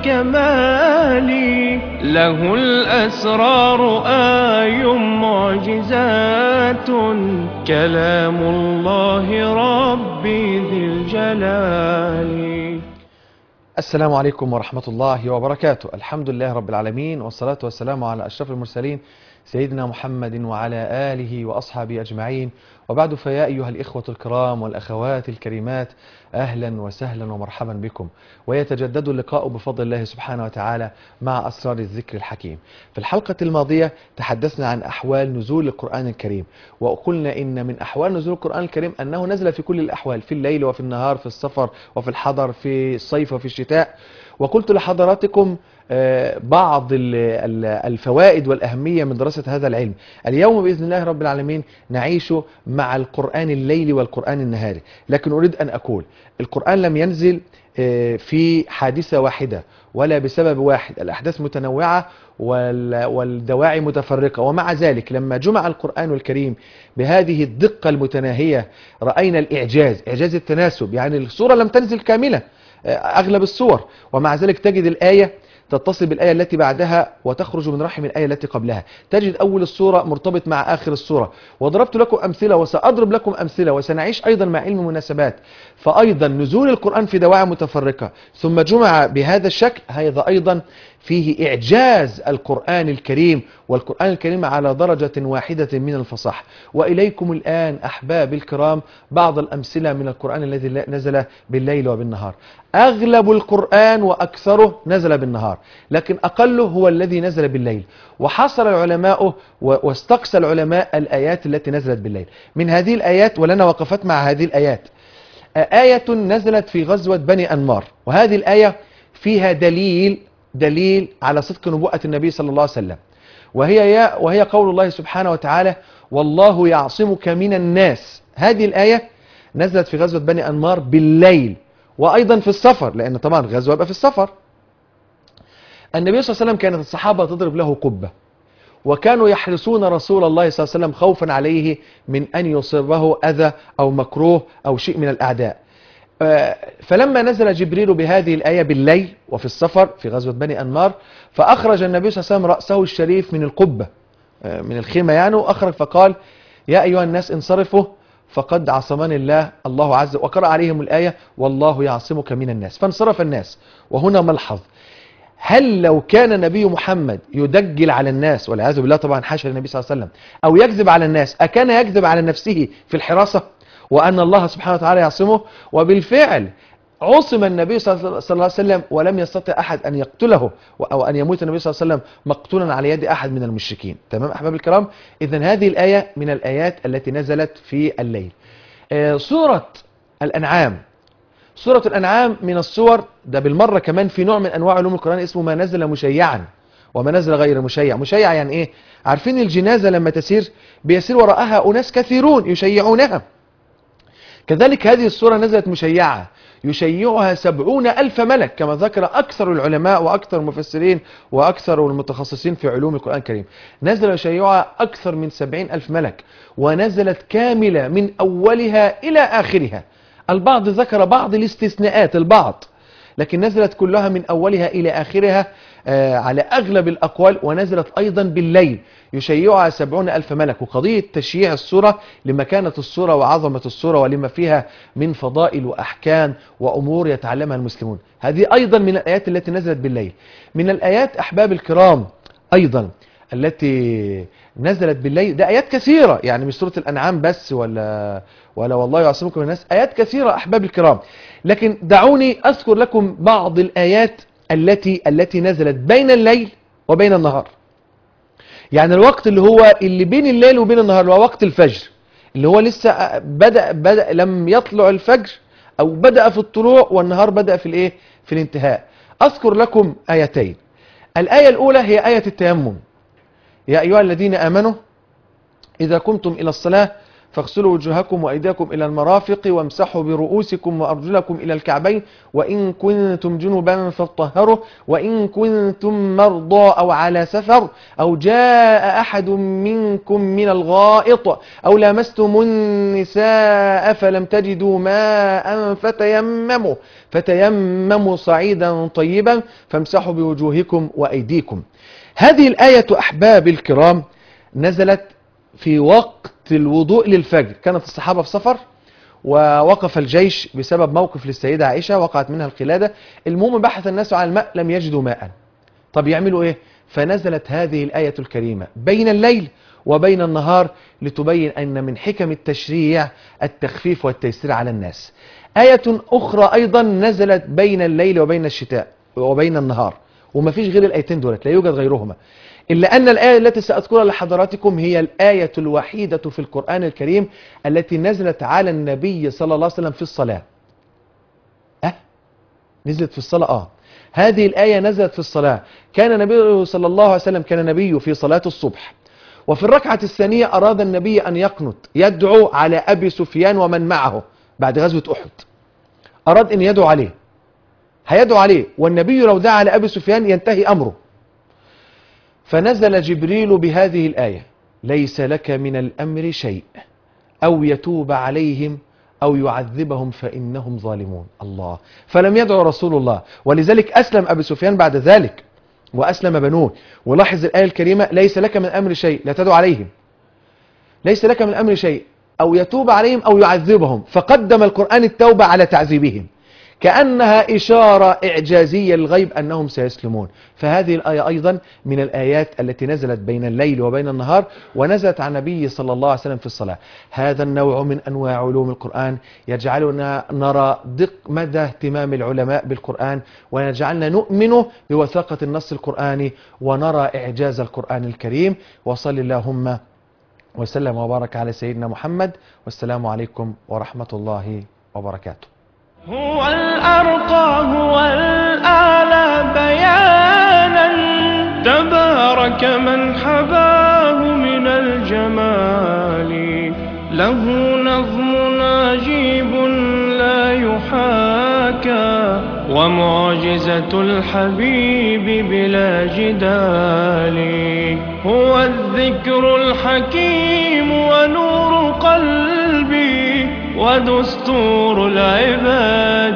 والكمال، له الأسرار آي معجزات، كلام الله ربي ذي الجلال. السلام عليكم ورحمة الله وبركاته. الحمد لله رب العالمين، والصلاة والسلام على أشرف المرسلين سيدنا محمد وعلى آله وأصحابه أجمعين، وبعد فيا أيها الإخوة الكرام والأخوات الكريمات، أهلا وسهلا ومرحبا بكم، ويتجدد اللقاء بفضل الله سبحانه وتعالى مع أسرار الذكر الحكيم. في الحلقة الماضية تحدثنا عن أحوال نزول القرآن الكريم، وقلنا إن من أحوال نزول القرآن الكريم أنه نزل في كل الأحوال، في الليل وفي النهار، في السفر وفي الحضر، في الصيف وفي الشتاء. وقلت لحضراتكم بعض الفوائد والأهمية من دراسة هذا العلم. اليوم بإذن الله رب العالمين نعيش مع القرآن الليلي والقرآن النهاري، لكن أريد أن أقول القرآن لم ينزل في حادثة واحدة ولا بسبب واحد، الأحداث متنوعة والدواعي متفرقة، ومع ذلك لما جمع القرآن الكريم بهذه الدقة المتناهية رأينا الإعجاز، إعجاز التناسب. يعني السورة لم تنزل كاملة أغلب السور، ومع ذلك تجد الآية تتصل بالآية التي بعدها وتخرج من رحم الآية التي قبلها، تجد أول السورة مرتبط مع آخر السورة. وضربت لكم أمثلة وسأضرب لكم أمثلة، وسنعيش أيضا مع علم المناسبات. فأيضا نزول القرآن في دواعي متفرقة ثم جمع بهذا الشكل، هذا أيضا فيه إعجاز القرآن الكريم، والقرآن الكريم على درجة واحدة من الفصاحة. وإليكم الآن أحباب الكرام بعض الأمثلة من القرآن الذي نزل بالليل وبالنهار. أغلب القرآن وأكثره نزل بالنهار، لكن أقله هو الذي نزل بالليل. وحصل العلماء واستقصى العلماء الآيات التي نزلت بالليل. من هذه الآيات، ولنا وقفت مع هذه الآيات، آية نزلت في غزوة بني أنمار، وهذه الآية فيها دليل على صدق نبوءة النبي صلى الله عليه وسلم، وهي قول الله سبحانه وتعالى: والله يعصمك من الناس. هذه الآية نزلت في غزوة بني أنمار بالليل، وأيضا في السفر، لأن طبعا غزوة يبقى في السفر. النبي صلى الله عليه وسلم كانت الصحابة تضرب له قبة، وكانوا يحرسون رسول الله صلى الله عليه وسلم خوفا عليه من أن يصيبه أذى أو مكروه أو شيء من الأعداء. فلما نزل جبريل بهذه الآية بالليل وفي السفر في غزوة بني أنمار، فأخرج النبي صلى الله عليه وسلم رأسه الشريف من القبة من الخيمة يعني، وأخرج فقال: يا أيها الناس انصرفوا فقد عصمني الله عز وجل، وقرأ عليهم الآية: والله يعصمك من الناس. فانصرف الناس. وهنا ملحظ: هل لو كان النبي محمد يدجل على الناس، والعياذ بالله طبعا حاشا للنبي صلى الله عليه وسلم، أو يكذب على الناس، أكان يكذب على نفسه في الحراسة وأن الله سبحانه وتعالى يعصمه؟ وبالفعل عصم النبي صلى الله عليه وسلم، ولم يستطع أحد أن يقتله أو أن يموت النبي صلى الله عليه وسلم مقتولا على يد أحد من المشركين. تمام أحباب الكرام؟ إذن هذه الآية من الآيات التي نزلت في الليل. سورة الأنعام من السور، ده بالمرة كمان في نوع من أنواع علوم القرآن اسمه ما نزل مشيعا وما نزل غير مشيع. مشيع يعني إيه؟ عارفين الجنازة لما تسير بيسير وراءها أناس كثيرون يشيعونها، كذلك هذه السورة نزلت مشيعة يشيعها 70,000 ملك، كما ذكر أكثر العلماء وأكثر المفسرين وأكثر المتخصصين في علوم القرآن الكريم. نزل يشيعها أكثر من 70,000 ملك، ونزلت كاملة من أولها إلى آخرها. البعض ذكر بعض الاستثناءات البعض، لكن نزلت كلها من أولها إلى آخرها على أغلب الأقوال. ونزلت أيضا بالليل يشيعها 70,000 ملك. وقضية تشييع السورة لمكانة السورة وعظمة السورة ولما فيها من فضائل وأحكام وأمور يتعلمها المسلمون، هذه أيضا من الآيات التي نزلت بالليل. من الآيات أحباب الكرام أيضا التي نزلت بالليل، ده آيات كثيرة، يعني مش سورة الأنعام بس ولا والله يعصمكم من الناس، آيات كثيرة أحباب الكرام. لكن دعوني أذكر لكم بعض الآيات التي نزلت بين الليل وبين النهار. يعني الوقت اللي بين الليل وبين النهار، اللي هو وقت الفجر، اللي هو لسه بدأ لم يطلع الفجر، أو بدأ في الطلوع والنهار بدأ في الإيه؟ في الانتهاء. أذكر لكم آيتين. الآية الأولى هي آية التيمم: يا أيها الذين آمنوا إذا قمتم إلى الصلاة فاغسلوا وجوهكم وأيديكم إلى المرافق وامسحوا برؤوسكم وأرجلكم إلى الكعبين وإن كنتم جنبا فاطهروا وإن كنتم مرضى أو على سفر أو جاء أحد منكم من الغائط أو لامستم النساء فلم تجدوا ماء فتيمموا صعيدا طيبا فامسحوا بوجوهكم وأيديكم. هذه الآية أحباب الكرام نزلت في وقت الوضوء للفجر. كانت الصحابة في سفر ووقف الجيش بسبب موقف للسيدة عائشة وقعت منها القلادة. المهم بحث الناس عن الماء لم يجدوا ماء. طب يعملوا ايه؟ فنزلت هذه الآية الكريمة بين الليل وبين النهار لتبين أن من حكم التشريع التخفيف والتيسير على الناس. آية أخرى أيضا نزلت بين الليل وبين الشتاء وبين النهار، وما فيش غير الآيتين دولت، لا يوجد غيرهما، إلا أن الآية التي سأذكرها لحضراتكم هي الآية الوحيدة في القرآن الكريم التي نزلت على النبي صلى الله عليه وسلم في الصلاة. نزلت في الصلاة. هذه الآية نزلت في الصلاة. كان النبي صلى الله عليه وسلم نبي في صلاة الصبح، وفي الركعة الثانية أراد النبي أن يقنت، يدعو على أبي سفيان ومن معه بعد غزوة أحد. أراد أن يدعو عليه، هيدعو عليه، والنبي لو دعا على أبي سفيان ينتهي أمره. فنزل جبريل بهذه الآية: ليس لك من الأمر شيء أو يتوب عليهم أو يعذبهم فإنهم ظالمون. الله. فلم يدعو رسول الله، ولذلك أسلم أبي سفيان بعد ذلك وأسلم بنوه. ولاحظ الآية الكريمة: ليس لك من الأمر شيء، لا تدعو عليهم، ليس لك من الأمر شيء أو يتوب عليهم أو يعذبهم، فقدم القرآن التوبة على تعذيبهم، كأنها إشارة إعجازية للغيب أنهم سيسلمون. فهذه الآية أيضا من الآيات التي نزلت بين الليل وبين النهار، ونزلت عن النبي صلى الله عليه وسلم في الصلاة. هذا النوع من أنواع علوم القرآن يجعلنا نرى مدى اهتمام العلماء بالقرآن، ويجعلنا نؤمن بوثاقة النص القرآني ونرى إعجاز القرآن الكريم. وصل اللهم وسلم وبارك على سيدنا محمد، والسلام عليكم ورحمة الله وبركاته. هو الأرقى هو الأعلى بيانا، تبارك من حباه من الجمال. له نظم عجيب لا يحاكى، ومعجزة الحبيب بلا جدال. هو الذكر الحكيم ونور قلبي ودستور العباد.